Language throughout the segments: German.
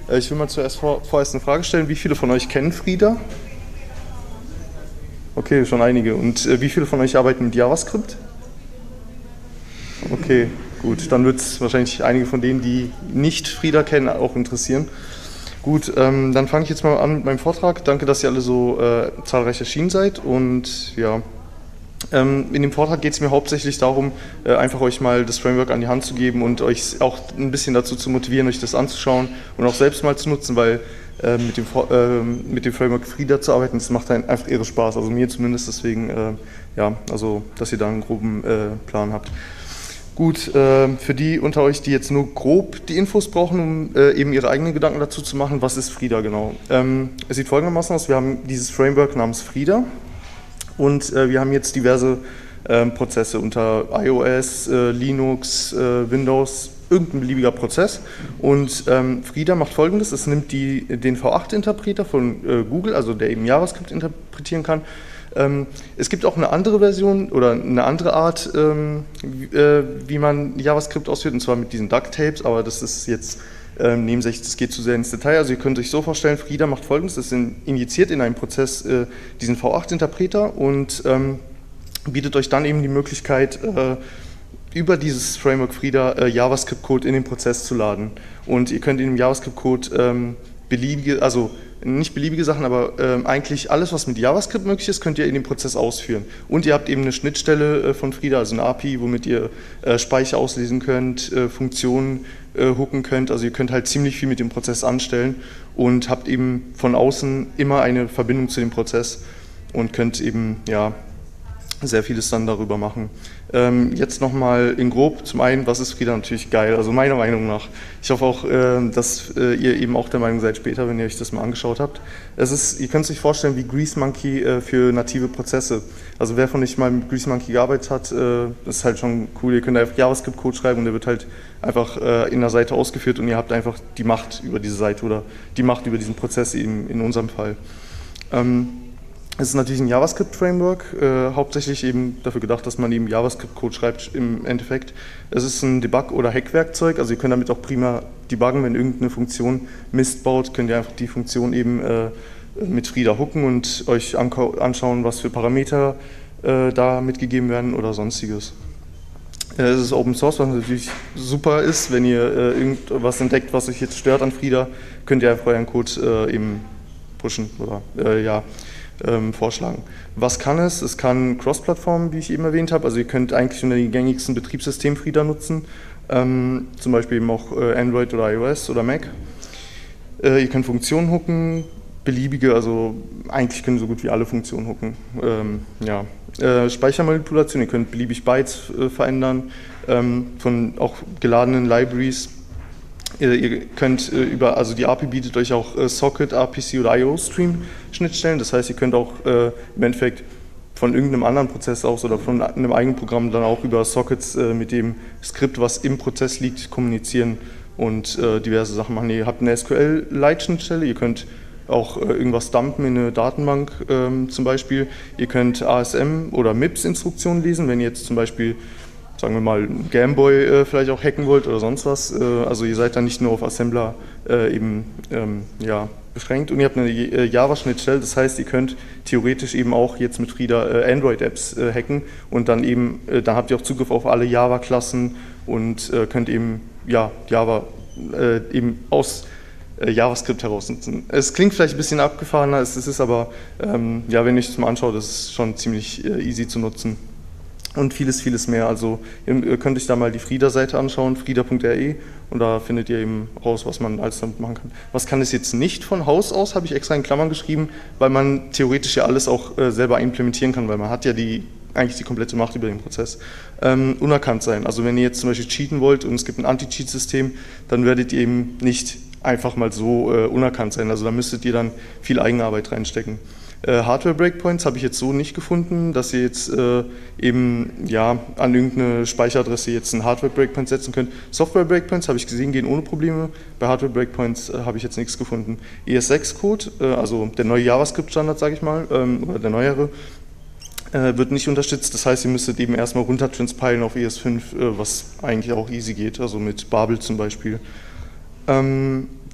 Ich will mal zuerst vorerst eine Frage stellen. Wie viele von euch kennen Frida? Okay, schon einige. Und wie viele von euch arbeiten mit JavaScript? Okay, gut. Dann wird es wahrscheinlich einige von denen, die nicht Frida kennen, auch interessieren. Gut, dann fange ich jetzt mal an mit meinem Vortrag. Danke, dass ihr alle so zahlreich erschienen seid. Und ja, in dem Vortrag geht es mir hauptsächlich darum, einfach euch mal das Framework an die Hand zu geben und euch auch ein bisschen dazu zu motivieren, euch das anzuschauen und auch selbst mal zu nutzen, weil mit dem Framework Frida zu arbeiten, das macht einfach irre Spaß, also mir zumindest, deswegen, ja, also, dass ihr da einen groben Plan habt. Gut, für die unter euch, die jetzt nur grob die Infos brauchen, um eben ihre eigenen Gedanken dazu zu machen, was ist Frida genau? Es sieht folgendermaßen aus, wir haben dieses Framework namens Frida und wir haben jetzt diverse Prozesse unter iOS, Linux, Windows, irgendein beliebiger Prozess. Und Frida macht Folgendes: Es nimmt den V8-Interpreter von Google, also der eben JavaScript interpretieren kann. Es gibt auch eine andere Version oder eine andere Art, wie man JavaScript ausführt, und zwar mit diesen Ducktapes, aber das ist jetzt nebensächlich, das geht zu sehr ins Detail. Also ihr könnt euch so vorstellen, Frida macht Folgendes: Es injiziert in einem Prozess diesen V8-Interpreter und bietet euch dann eben die Möglichkeit, über dieses Framework Frida JavaScript-Code in den Prozess zu laden. Und ihr könnt in dem JavaScript-Code beliebige, also nicht beliebige Sachen, aber eigentlich alles, was mit JavaScript möglich ist, könnt ihr in dem Prozess ausführen. Und ihr habt eben eine Schnittstelle von Frida, also eine API, womit ihr Speicher auslesen könnt, Funktionen hooken könnt. Also ihr könnt halt ziemlich viel mit dem Prozess anstellen und habt eben von außen immer eine Verbindung zu dem Prozess und könnt eben, ja, sehr vieles dann darüber machen. Jetzt nochmal in grob, zum einen, was ist Frida? Natürlich geil, also meiner Meinung nach. Ich hoffe auch, dass ihr eben auch der Meinung seid später, wenn ihr euch das mal angeschaut habt. Ihr könnt es euch vorstellen wie GreaseMonkey für native Prozesse. Also wer von euch mal mit GreaseMonkey gearbeitet hat, das ist halt schon cool. Ihr könnt einfach JavaScript-Code schreiben und der wird halt einfach in der Seite ausgeführt und ihr habt einfach die Macht über diese Seite oder die Macht über diesen Prozess eben in unserem Fall. Es ist natürlich ein JavaScript-Framework, hauptsächlich eben dafür gedacht, dass man eben JavaScript-Code schreibt im Endeffekt. Es ist ein Debug- oder Hack-Werkzeug, also ihr könnt damit auch prima debuggen, wenn irgendeine Funktion Mist baut, könnt ihr einfach die Funktion eben mit Frida hooken und euch anschauen, was für Parameter da mitgegeben werden oder sonstiges. Es ist Open Source, was natürlich super ist, wenn ihr irgendwas entdeckt, was euch jetzt stört an Frida, könnt ihr einfach euren Code eben pushen oder ja, vorschlagen. Was kann es? Es kann Cross-Plattform, wie ich eben erwähnt habe, also ihr könnt eigentlich unter den gängigsten Betriebssystemen Frida nutzen, zum Beispiel eben auch Android oder iOS oder Mac. Ihr könnt Funktionen hooken, beliebige, also eigentlich können so gut wie alle Funktionen hooken. Ja. Speichermanipulation, ihr könnt beliebig Bytes verändern von auch geladenen Libraries. Ihr könnt also die API bietet euch auch Socket, RPC oder IO-Stream-Schnittstellen, das heißt, ihr könnt auch im Endeffekt von irgendeinem anderen Prozess aus oder von einem eigenen Programm dann auch über Sockets mit dem Skript, was im Prozess liegt, kommunizieren und diverse Sachen machen. Ihr habt eine SQL-Lite-Schnittstelle, ihr könnt auch irgendwas dumpen in eine Datenbank zum Beispiel. Ihr könnt ASM oder MIPS-Instruktionen lesen, wenn ihr jetzt zum Beispiel, sagen wir mal, Gameboy vielleicht auch hacken wollt oder sonst was. Also ihr seid dann nicht nur auf Assembler eben ja, beschränkt. Und ihr habt eine Java-Schnittstelle, das heißt, ihr könnt theoretisch eben auch jetzt mit Frida Android-Apps hacken und dann eben, dann habt ihr auch Zugriff auf alle Java-Klassen und könnt eben ja, Java eben aus JavaScript heraus nutzen. Es klingt vielleicht ein bisschen abgefahrener, es ist aber, ja, wenn ich es mal anschaue, das ist schon ziemlich easy zu nutzen. Und vieles, vieles mehr. Also ihr könnt euch da mal die Frida-Seite anschauen, frida.de, und da findet ihr eben raus, was man alles damit machen kann. Was kann es jetzt nicht von Haus aus, habe ich extra in Klammern geschrieben, weil man theoretisch ja alles auch selber implementieren kann, weil man hat ja eigentlich die komplette Macht über den Prozess. Unerkannt sein. Also wenn ihr jetzt zum Beispiel cheaten wollt und es gibt ein Anti-Cheat-System, dann werdet ihr eben nicht einfach mal so unerkannt sein. Also da müsstet ihr dann viel Eigenarbeit reinstecken. Hardware-Breakpoints habe ich jetzt so nicht gefunden, dass ihr jetzt eben ja, an irgendeine Speicheradresse jetzt einen Hardware-Breakpoint setzen könnt. Software-Breakpoints habe ich gesehen, gehen ohne Probleme. Bei Hardware-Breakpoints habe ich jetzt nichts gefunden. ES6-Code, also der neue JavaScript-Standard, sage ich mal, oder der neuere, wird nicht unterstützt. Das heißt, ihr müsstet eben erstmal runter transpilen auf ES5, was eigentlich auch easy geht, also mit Babel zum Beispiel.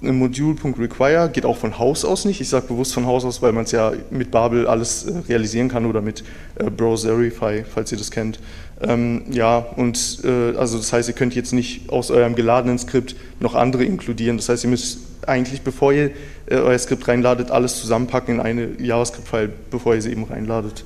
Module.require geht auch von Haus aus nicht. Ich sage bewusst von Haus aus, weil man es ja mit Babel alles realisieren kann oder mit Browserify, falls ihr das kennt. Ja, und also das heißt, ihr könnt jetzt nicht aus eurem geladenen Skript noch andere inkludieren. Das heißt, ihr müsst eigentlich, bevor ihr euer Skript reinladet, alles zusammenpacken in eine JavaScript-File, bevor ihr sie eben reinladet.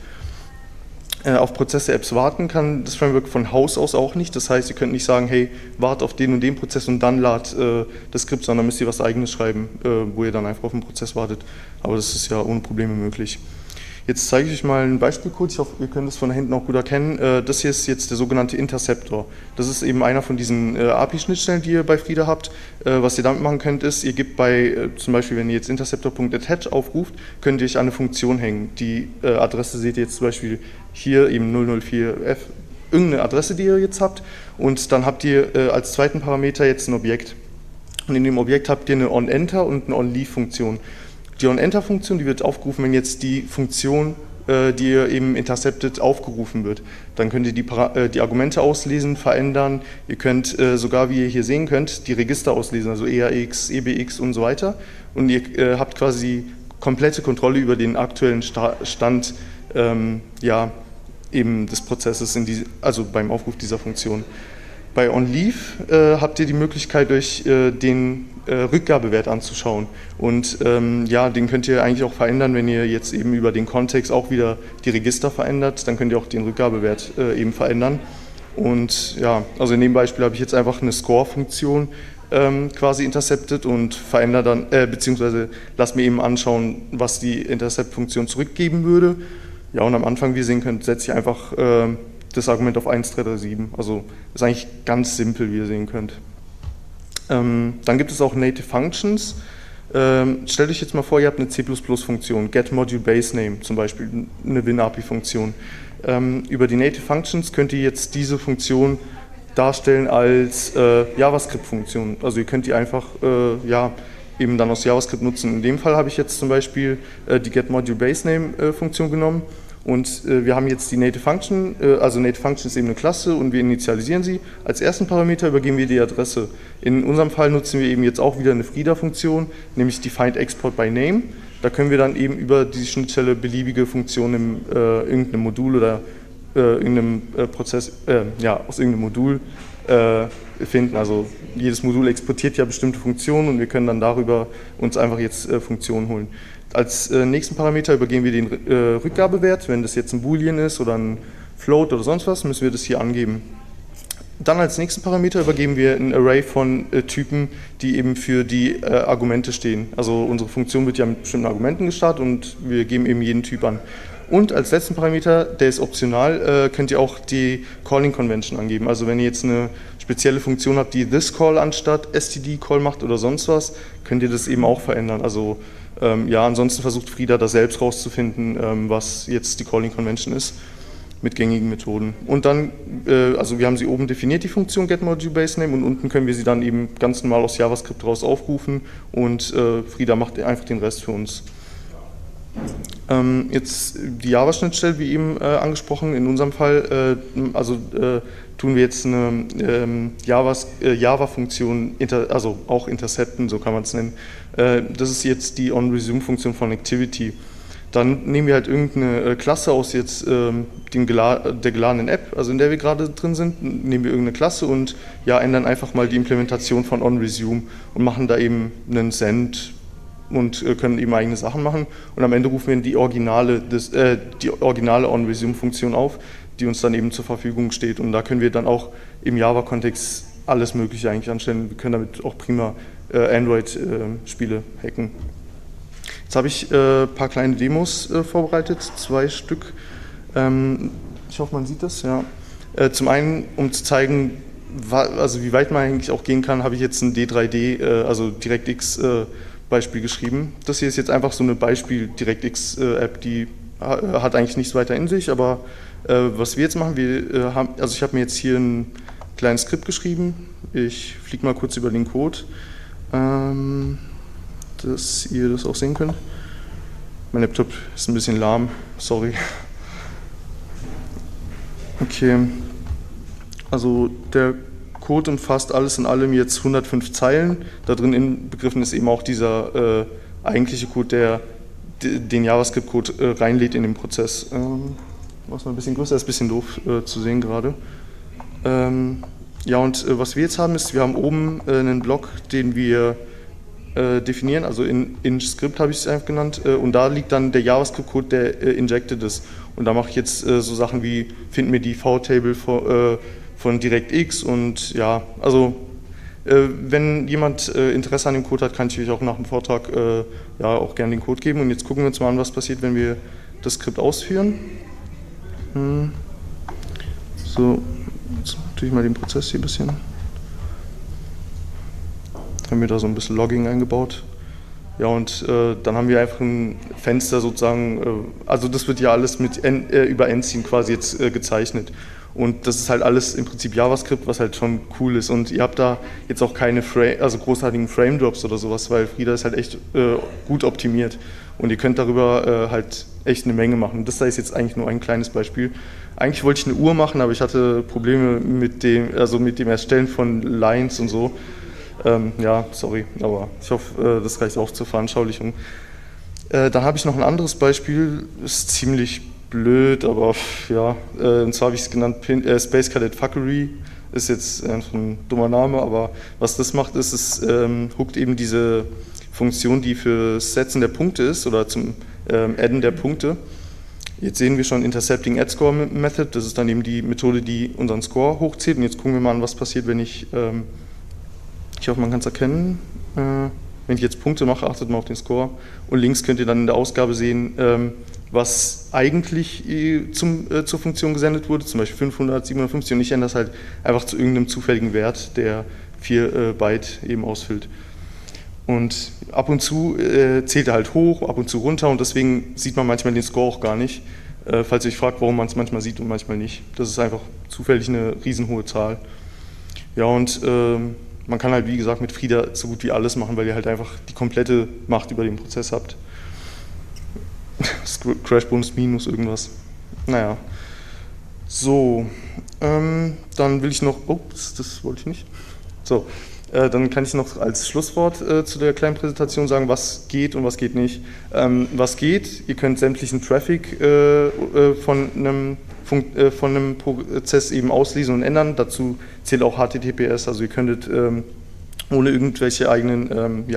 Auf Prozesse-Apps warten kann das Framework von Haus aus auch nicht. Das heißt, ihr könnt nicht sagen, hey, wart auf den und den Prozess und dann lad das Skript, sondern müsst ihr was Eigenes schreiben, wo ihr dann einfach auf den Prozess wartet. Aber das ist ja ohne Probleme möglich. Jetzt zeige ich euch mal einen Beispielcode. Ich hoffe, ihr könnt es von da hinten auch gut erkennen. Das hier ist jetzt der sogenannte Interceptor. Das ist eben einer von diesen API-Schnittstellen, die ihr bei Frida habt. Was ihr damit machen könnt, ist, ihr gebt bei, zum Beispiel, wenn ihr jetzt interceptor.attach aufruft, könnt ihr euch an eine Funktion hängen. Die Adresse seht ihr jetzt zum Beispiel hier, eben 004f, irgendeine Adresse, die ihr jetzt habt. Und dann habt ihr als zweiten Parameter jetzt ein Objekt. Und in dem Objekt habt ihr eine onEnter und eine onLeave-Funktion. Die onEnter-Funktion, die wird aufgerufen, wenn jetzt die Funktion, die ihr eben interceptet, aufgerufen wird. Dann könnt ihr die Argumente auslesen, verändern. Ihr könnt sogar, wie ihr hier sehen könnt, die Register auslesen, also EAX, EBX und so weiter. Und ihr habt quasi komplette Kontrolle über den aktuellen Stand ja, eben des Prozesses, also beim Aufruf dieser Funktion. Bei onLeave habt ihr die Möglichkeit, euch den Rückgabewert anzuschauen. Und ja, den könnt ihr eigentlich auch verändern, wenn ihr jetzt eben über den Kontext auch wieder die Register verändert, dann könnt ihr auch den Rückgabewert eben verändern. Und ja, also in dem Beispiel habe ich jetzt einfach eine Score-Funktion quasi intercepted und verändere dann, beziehungsweise lass mir eben anschauen, was die Intercept-Funktion zurückgeben würde. Ja, und am Anfang, wie ihr sehen könnt, setze ich einfach das Argument auf 1, 3, 3, 7. Also ist eigentlich ganz simpel, wie ihr sehen könnt. Dann gibt es auch Native Functions. Stellt euch jetzt mal vor, ihr habt eine C++-Funktion, getModuleBaseName zum Beispiel, eine WinAPI-Funktion. Über die Native Functions könnt ihr jetzt diese Funktion darstellen als JavaScript-Funktion. Also ihr könnt die einfach ja, eben dann aus JavaScript nutzen. In dem Fall habe ich jetzt zum Beispiel die getModuleBaseName-Funktion genommen. Und wir haben jetzt die Native Function, also Native Function ist eben eine Klasse und wir initialisieren sie. Als ersten Parameter übergeben wir die Adresse. In unserem Fall nutzen wir eben jetzt auch wieder eine Frida-Funktion, nämlich die findExportByName. Da können wir dann eben über die Schnittstelle beliebige Funktionen in irgendeinem Modul oder irgendeinem Prozess, ja, aus irgendeinem Modul finden. Also jedes Modul exportiert ja bestimmte Funktionen und wir können dann darüber uns einfach jetzt Funktionen holen. Als nächsten Parameter übergeben wir den Rückgabewert. Wenn das jetzt ein Boolean ist oder ein Float oder sonst was, müssen wir das hier angeben. Dann als nächsten Parameter übergeben wir ein Array von Typen, die eben für die Argumente stehen. Also unsere Funktion wird ja mit bestimmten Argumenten gestartet und wir geben eben jeden Typ an. Und als letzten Parameter, der ist optional, könnt ihr auch die Calling Convention angeben. Also wenn ihr jetzt eine spezielle Funktion habt, die ThisCall anstatt STD-Call macht oder sonst was, könnt ihr das eben auch verändern. Also ja, ansonsten versucht Frida da selbst rauszufinden, was jetzt die Calling Convention ist, mit gängigen Methoden. Und dann, also wir haben sie oben definiert, die Funktion getModuleBaseName, und unten können wir sie dann eben ganz normal aus JavaScript raus aufrufen und Frida macht einfach den Rest für uns. Jetzt die Java-Schnittstelle, wie eben angesprochen, in unserem Fall, tun wir jetzt eine Java-Funktion, also auch intercepten, so kann man es nennen. Das ist jetzt die onResume-Funktion von Activity. Dann nehmen wir halt irgendeine Klasse aus jetzt der geladenen App, also in der wir gerade drin sind, nehmen wir irgendeine Klasse und ja, ändern einfach mal die Implementation von onResume und machen da eben einen Send und können eben eigene Sachen machen. Und am Ende rufen wir die originale onResume-Funktion auf, die uns dann eben zur Verfügung steht. Und da können wir dann auch im Java-Kontext alles Mögliche eigentlich anstellen. Wir können damit auch prima Android-Spiele hacken. Jetzt habe ich ein paar kleine Demos vorbereitet, 2 Stück. Ich hoffe, man sieht das. Ja. Zum einen, um zu zeigen, also wie weit man eigentlich auch gehen kann, habe ich jetzt ein D3D, also DirectX Beispiel geschrieben. Das hier ist jetzt einfach so eine Beispiel-DirectX-App, die hat eigentlich nichts weiter in sich, aber was wir jetzt machen, ich habe mir jetzt hier ein kleines Skript geschrieben. Ich fliege mal kurz über den Code, dass ihr das auch sehen könnt. Mein Laptop ist ein bisschen lahm, sorry. Okay, also der Code umfasst alles in allem jetzt 105 Zeilen. Da drin inbegriffen ist eben auch dieser eigentliche Code, der den JavaScript-Code reinlädt in den Prozess. Was mal ein bisschen größer ist, ein bisschen doof zu sehen gerade. Ja, und was wir jetzt haben, ist, wir haben oben einen Block, den wir definieren, also in Script habe ich es einfach genannt, und da liegt dann der JavaScript-Code, der injected ist. Und da mache ich jetzt so Sachen wie, finden wir die V-Table von DirectX und ja, also wenn jemand Interesse an dem Code hat, kann ich euch auch nach dem Vortrag ja, auch gerne den Code geben. Und jetzt gucken wir uns mal an, was passiert, wenn wir das Skript ausführen. So, jetzt tue ich mal den Prozess hier ein bisschen. Haben wir da so ein bisschen Logging eingebaut. Ja, und dann haben wir einfach ein Fenster sozusagen, also das wird ja alles über Endscene quasi jetzt gezeichnet. Und das ist halt alles im Prinzip JavaScript, was halt schon cool ist. Und ihr habt da jetzt auch keine großartigen Frame-Drops oder sowas, weil Frida ist halt echt gut optimiert. Und ihr könnt darüber halt echt eine Menge machen. Das da ist jetzt eigentlich nur ein kleines Beispiel. Eigentlich wollte ich eine Uhr machen, aber ich hatte Probleme mit dem Erstellen von Lines und so. Ja, sorry, aber ich hoffe, das reicht auch zur Veranschaulichung. Dann habe ich noch ein anderes Beispiel, ist ziemlich blöd, aber ja, und zwar habe ich es genannt Space Cadet Fuckery, ist jetzt ein dummer Name, aber was das macht, ist, es hookt eben diese Funktion, die für das Setzen der Punkte ist oder zum Adden der Punkte. Jetzt sehen wir schon Intercepting Add Score Method, das ist dann eben die Methode, die unseren Score hochzählt. Und jetzt gucken wir mal an, was passiert, wenn ich hoffe, man kann es erkennen, wenn ich jetzt Punkte mache, achtet mal auf den Score. Und links könnt ihr dann in der Ausgabe sehen, was eigentlich zur Funktion gesendet wurde, zum Beispiel 500, 750, und ich ändere das halt einfach zu irgendeinem zufälligen Wert, der 4 Byte eben ausfüllt. Und ab und zu zählt er halt hoch, ab und zu runter, und deswegen sieht man manchmal den Score auch gar nicht, falls ihr euch fragt, warum man es manchmal sieht und manchmal nicht. Das ist einfach zufällig eine riesenhohe Zahl. Ja, und man kann halt, wie gesagt, mit Frida so gut wie alles machen, weil ihr halt einfach die komplette Macht über den Prozess habt. Crashbonus minus irgendwas. Naja. So, dann will ich noch, ups, das wollte ich nicht. So, dann kann ich noch als Schlusswort zu der kleinen Präsentation sagen, was geht und was geht nicht. Was geht, ihr könnt sämtlichen Traffic von einem Prozess eben auslesen und ändern. Dazu zählt auch HTTPS, also ihr könntet ohne irgendwelche eigenen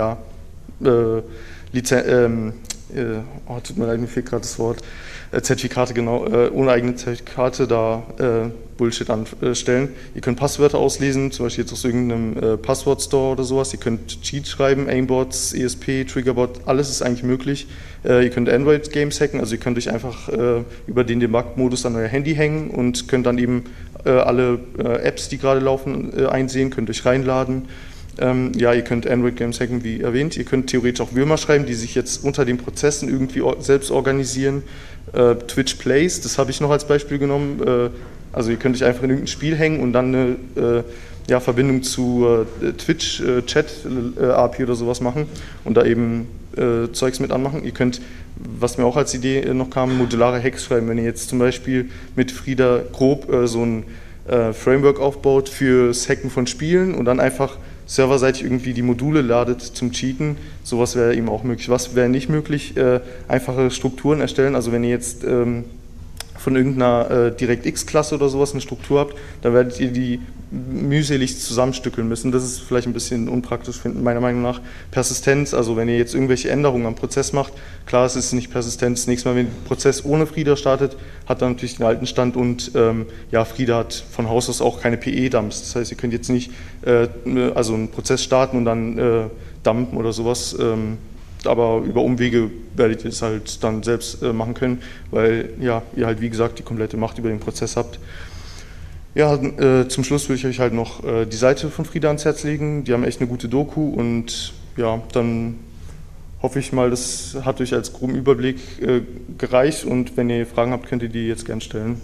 tut mir leid, mir fehlt gerade das Wort, Zertifikate, genau, ohne eigene Zertifikate da Bullshit anstellen. Ihr könnt Passwörter auslesen, zum Beispiel jetzt aus irgendeinem Passwort-Store oder sowas. Ihr könnt Cheats schreiben, Aimbots, ESP, Triggerbot, alles ist eigentlich möglich. Ihr könnt Android-Games hacken, also ihr könnt euch einfach über den Debug-Modus an euer Handy hängen und könnt dann eben alle Apps, die gerade laufen, einsehen, könnt euch reinladen. Ja, ihr könnt Android-Games hacken, wie erwähnt. Ihr könnt theoretisch auch Würmer schreiben, die sich jetzt unter den Prozessen irgendwie selbst organisieren. Twitch Plays, das habe ich noch als Beispiel genommen. Also ihr könnt euch einfach in irgendein Spiel hängen und dann eine Verbindung zu Twitch, Chat-API oder sowas machen und da eben Zeugs mit anmachen. Ihr könnt, was mir auch als Idee noch kam, modulare Hacks schreiben. Wenn ihr jetzt zum Beispiel mit Frida grob so ein Framework aufbaut fürs Hacken von Spielen und dann einfach serverseitig irgendwie die Module ladet zum Cheaten, sowas wäre eben auch möglich. Was wäre nicht möglich? Einfache Strukturen erstellen, also wenn ihr jetzt von irgendeiner DirectX-Klasse oder sowas eine Struktur habt, dann werdet ihr die mühselig zusammenstückeln müssen. Das ist vielleicht ein bisschen unpraktisch, meiner Meinung nach. Persistenz, also wenn ihr jetzt irgendwelche Änderungen am Prozess macht, klar, es ist nicht persistent. Das nächste Mal, wenn der Prozess ohne Frida startet, hat er natürlich den alten Stand und ja, Frida hat von Haus aus auch keine PE-Dumps. Das heißt, ihr könnt jetzt nicht also einen Prozess starten und dann dumpen oder sowas. Aber über Umwege werdet ihr es halt dann selbst machen können, weil ja, ihr halt wie gesagt die komplette Macht über den Prozess habt. Ja, zum Schluss will ich euch halt noch die Seite von Frida ans Herz legen. Die haben echt eine gute Doku und ja, dann hoffe ich mal, das hat euch als groben Überblick gereicht und wenn ihr Fragen habt, könnt ihr die jetzt gern stellen.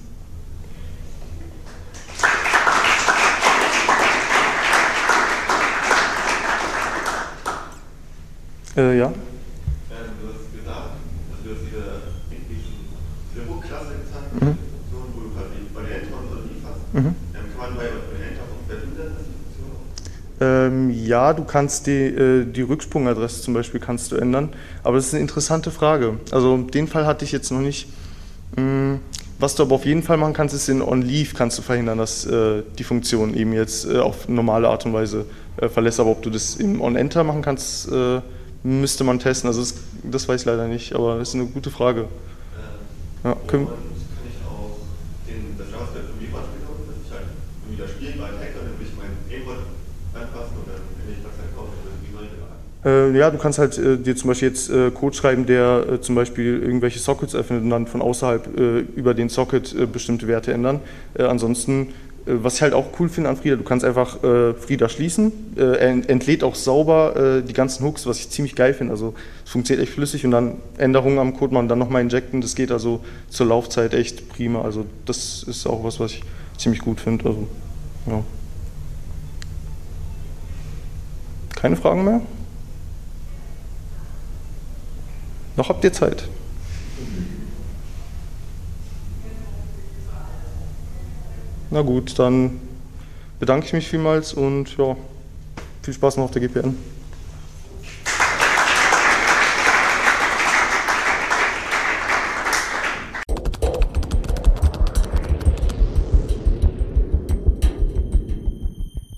Ja. Du hast gesagt, dass du diese Symbol-Klasse gezeigt hast, wo du quasi Variante und so liefern. Kann man bei Variante auch verbinden, Ja, du kannst die Rücksprungadresse zum Beispiel kannst du ändern, aber das ist eine interessante Frage. Also den Fall hatte ich jetzt noch nicht. Was du aber auf jeden Fall machen kannst, ist in OnLeave kannst du verhindern, dass die Funktion eben jetzt auf normale Art und Weise verlässt. Aber ob du das im OnEnter machen kannst, müsste man testen. Also das weiß ich leider nicht, aber das ist eine gute Frage. Ja, Kann ich auch das JavaScript irgendwie benutzen, dass ich halt irgendwie das Spiel bei Hacker, dann will ich mein Aimbot anpassen und dann kann ich das halt auch wie soll ich das? Ja, du kannst halt dir zum Beispiel jetzt Code schreiben, der zum Beispiel irgendwelche Sockets öffnet und dann von außerhalb über den Socket bestimmte Werte ändern. Ansonsten, was ich halt auch cool finde an Frida, du kannst einfach Frida schließen, entlädt auch sauber die ganzen Hooks, was ich ziemlich geil finde. Also es funktioniert echt flüssig und dann Änderungen am Code man dann nochmal injecten. Das geht also zur Laufzeit echt prima. Also das ist auch was ich ziemlich gut finde. Also, ja. Keine Fragen mehr? Noch habt ihr Zeit. Na gut, dann bedanke ich mich vielmals und ja, viel Spaß noch auf der GPN.